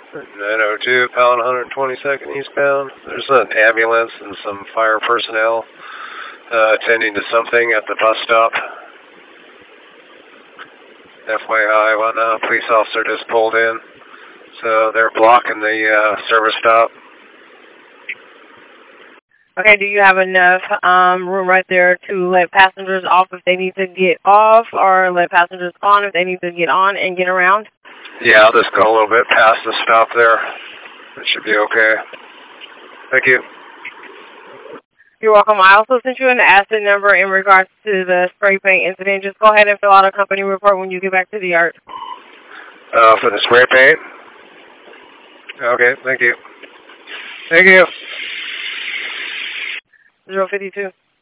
902, pound 122nd eastbound. There's an ambulance and some fire personnel attending to something at the bus stop. FYI, whatnot, police officer just pulled in. So they're blocking the service stop. Okay, do you have enough room right there to let passengers off if they need to get off, or let passengers on if they need to get on and get around? Yeah, I'll just go a little bit past the stop there. It should be okay. Thank you. You're welcome. I also sent you an asset number in regards to the spray paint incident. Just go ahead and fill out a company report when you get back to the yard. For the spray paint? Okay, thank you. Thank you. 052.